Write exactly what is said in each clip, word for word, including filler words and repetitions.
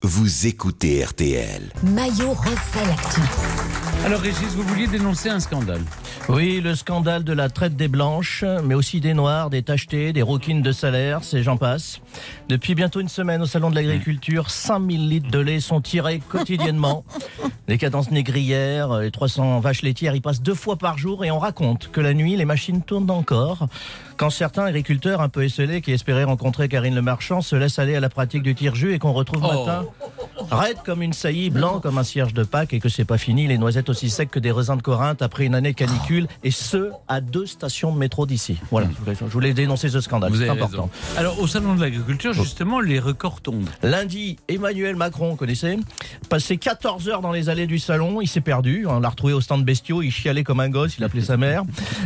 vous écoutez R T L. Maillot refait l'actu. Alors Régis, vous vouliez dénoncer un scandale. Oui, le scandale de la traite des blanches, mais aussi des noirs, des tachetés, des rouquines de salaire, c'est j'en passe. Depuis bientôt une semaine au Salon de l'Agriculture, cinq mille litres de lait sont tirés quotidiennement. Les cadences négrières, les trois cents vaches laitières y passent deux fois par jour et on raconte que la nuit, les machines tournent encore. Quand certains agriculteurs un peu esselés qui espéraient rencontrer Karine Le Marchand se laissent aller à la pratique du tire-jus et qu'on retrouve Oh. matin raide comme une saillie, blanc comme un cierge de Pâques et que c'est pas fini, les noisettes aussi secs que des raisins de Corinthe après une année canicule et ce, à deux stations de métro d'ici. Voilà, je voulais, je voulais dénoncer ce scandale, Vous c'est avez important. raison. Alors au Salon de l'Agriculture, justement, les records tombent. Lundi, Emmanuel Macron, connaissez, passé quatorze heures dans les allées du salon, il s'est perdu, on l'a retrouvé au stand bestiaux, il chialait comme un gosse, il appelait sa mère,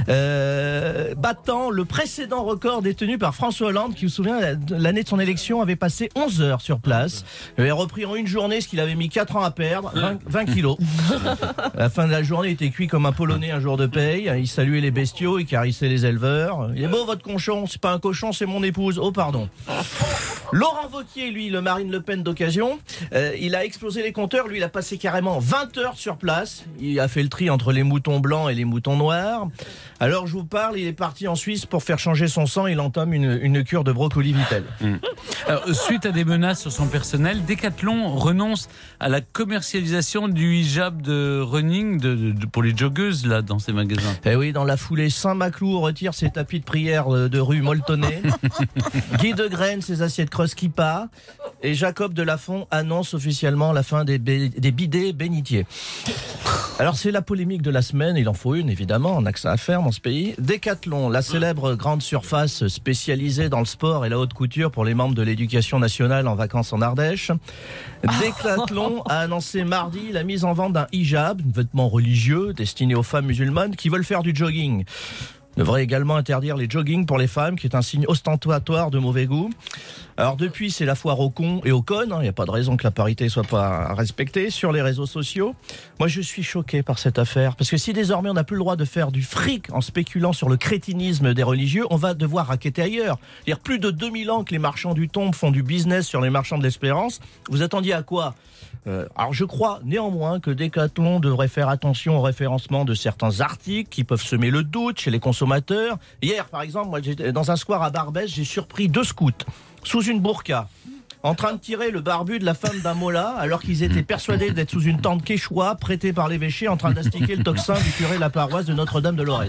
euh, battant le précédent record détenu par François Hollande, qui, vous vous souvenez, l'année de son élection avait passé onze heures sur place, il avait repris en une journée ce qu'il avait mis quatre ans à perdre, vingt, vingt kilos. À la fin de la journée, il était cuit comme un Polonais un jour de paye, il saluait les bestiaux, il caressait les éleveurs. Il est beau votre cochon, c'est pas un cochon, c'est mon épouse. Oh pardon. Laurent Wauquiez, lui, le Marine Le Pen d'occasion, euh, il a explosé les compteurs, lui il a passé carrément vingt heures sur place, il a fait le tri entre les moutons blancs et les moutons noirs. Alors je vous parle, il est parti en Suisse pour faire changer son sang, il entame une, une cure de brocoli Vitel. Mmh. Alors, suite à des menaces sur son personnel, Decathlon renonce à la commercialisation du hijab de running de, de, de, pour les joggeuses là, dans ses magasins. Eh oui, dans la foulée, Saint-Maclou retire ses tapis de prière de rue Moltonnet, Guy Degraine ses assiettes creuses Kippa, et Jacob Delafont annonce officiellement la fin des, bé- des bidets bénitiers. Alors c'est la polémique de la semaine, il en faut une évidemment, on n'a que ça à faire dans ce pays. Decathlon, la célèbre grande surface spécialisée dans le sport et la haute couture pour les membres de l'éducation nationale en vacances en Ardèche. Decathlon a annoncé mardi la mise en vente d'un hijab, un vêtement religieux destiné aux femmes musulmanes qui veulent faire du jogging. Devrait également interdire les joggings pour les femmes, qui est un signe ostentatoire de mauvais goût. Alors depuis, c'est la foire aux cons et aux connes. Il hein, n'y a pas de raison que la parité soit pas respectée sur les réseaux sociaux. Moi, je suis choqué par cette affaire. Parce que si désormais on n'a plus le droit de faire du fric en spéculant sur le crétinisme des religieux, on va devoir raqueter ailleurs. C'est-à-dire plus de deux mille ans que les marchands du tombe font du business sur les marchands de l'espérance. Vous attendiez à quoi ? Euh, alors je crois néanmoins que Decathlon devrait faire attention au référencement de certains articles qui peuvent semer le doute chez les consommateurs. Hier par exemple, moi j'étais dans un square à Barbès, j'ai surpris deux scouts sous une burqa en train de tirer le barbu de la femme d'un mollah alors qu'ils étaient persuadés d'être sous une tente quechua prêtée par l'évêché en train d'astiquer le tocsin du curé de la paroisse de Notre-Dame de Lorette.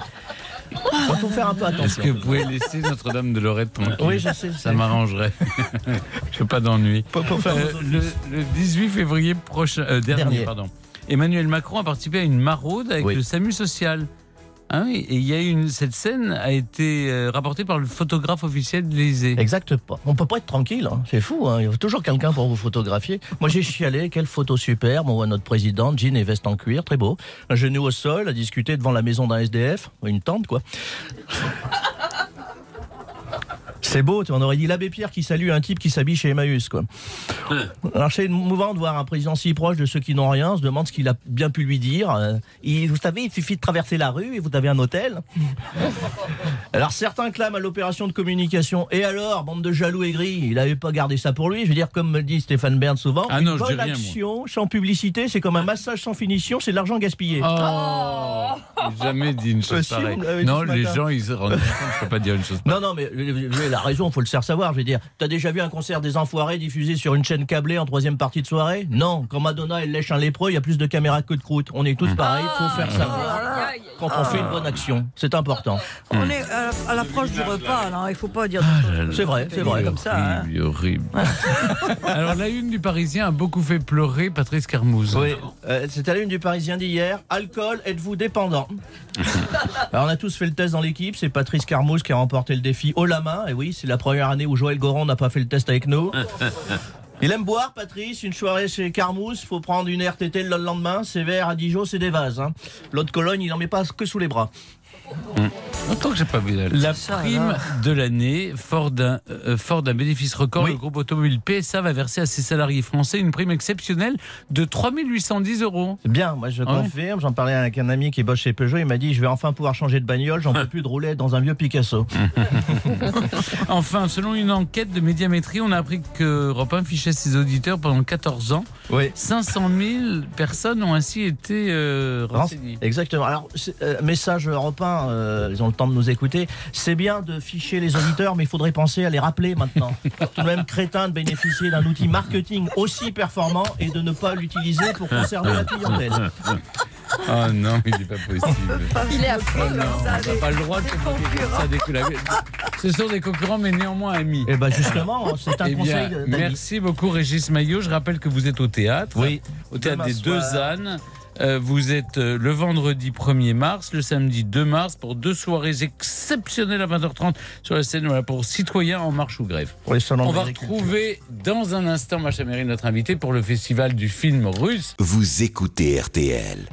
Il faut faire un peu attention. Est-ce que vous pouvez laisser Notre-Dame de Lorette tranquille ? Oui, je sais. Ça m'arrangerait. Je n'ai pas d'ennui. Pour, pour faire Euh, le, le dix-huit février prochain, euh, dernier, Dernier. pardon. Emmanuel Macron a participé à une maraude avec Oui. le SAMU social. Hein, oui, et il y a une, cette scène a été euh, rapportée par le photographe officiel de l'Élysée. Exact pas. On peut pas être tranquille, hein. C'est fou. Hein. Il y a toujours quelqu'un pour vous photographier. Moi j'ai chialé, quelle photo superbe. On voit notre président, jean et veste en cuir, très beau. Un genou au sol, à discuter devant la maison d'un S D F, une tente quoi. C'est beau, on aurait dit l'abbé Pierre qui salue un type qui s'habille chez Emmaüs, quoi. Alors c'est émouvant de voir un président si proche de ceux qui n'ont rien, on se demande ce qu'il a bien pu lui dire. Euh, il, vous savez, il suffit de traverser la rue et vous avez un hôtel. Alors certains clament à l'opération de communication. Et alors, bande de jaloux aigris, il n'avait pas gardé ça pour lui. Je veux dire, comme me le dit Stéphane Bern souvent, Ah une non, je bonne dis rien, action sans publicité, c'est comme un massage sans finition, c'est de l'argent gaspillé. Oh, j'ai jamais dit une chose Euh, si, pareille. vous l'avez dit Non, ce les matin. gens, ils se rendent compte, je peux pas dire une chose pareille. Non, non, mais euh, la raison, faut le faire savoir. Je veux dire, t'as déjà vu un concert des Enfoirés diffusé sur une chaîne câblée en troisième partie de soirée ? Non. Quand Madonna elle lèche un lépreux, il y a plus de caméras que de croûtes. On est tous pareils. Faut faire savoir quand on fait une bonne action. C'est important. On est à, à l'approche du repas, là. Il faut pas dire. C'est vrai, c'est vrai. Comme ça. Hein. Horrible, horrible. Alors, la une du Parisien a beaucoup fait pleurer Patrice Carmouze. Oui, euh, c'est à la une du Parisien d'hier. Alcool, êtes-vous dépendant ? Alors on a tous fait le test dans l'équipe. C'est Patrice Carmouze qui a remporté le défi haut la main. Et oui, c'est la première année où Joël Goron n'a pas fait le test avec nous. Il aime boire, Patrice. Une soirée chez Carmouze, faut prendre une R T T le lendemain. C'est vert à Dijon, c'est des vases. Hein. L'eau de Cologne, il en met pas que sous les bras. Longtemps que j'ai pas vu. La Ça, prime alors. de l'année, fort d'un euh, fort d'un bénéfice record, Oui. le groupe automobile P S A va verser à ses salariés français une prime exceptionnelle de trois mille huit cent dix euros. C'est bien, moi je Ah ouais. confirme. J'en parlais avec un ami qui bosse chez Peugeot. Il m'a dit je vais enfin pouvoir changer de bagnole. J'en peux plus de rouler dans un vieux Picasso. Enfin, selon une enquête de Médiamétrie, on a appris que Europe un fichait ses auditeurs pendant quatorze ans. Oui. cinq cent mille personnes ont ainsi été euh, renseignées. Exactement. Alors, c'est, euh, message Europe un, euh, ils ont le temps de nous écouter. C'est bien de ficher les auditeurs, mais il faudrait penser à les rappeler maintenant. Tout de même crétin de bénéficier d'un outil marketing aussi performant et de ne pas l'utiliser pour conserver la clientèle. Oh non, il n'est pas possible. Il est affreux. Oh non, on n'a pas le droit de se moquer comme ça des collègues. Ce sont des concurrents, mais néanmoins amis. Et ben justement, c'est un Eh conseil bien, d'amis. merci beaucoup Régis Maillot. Je rappelle que vous êtes au théâtre, Oui. au théâtre Demain des Deux soir. Ânes. Euh, vous êtes euh, le vendredi premier mars, le samedi deux mars, pour deux soirées exceptionnelles à vingt heures trente sur la scène, voilà, pour Citoyens en marche ou grève. Pour les salons On de va l'agriculture. retrouver dans un instant Macha Mery, notre invité, pour le festival du film russe. Vous écoutez R T L.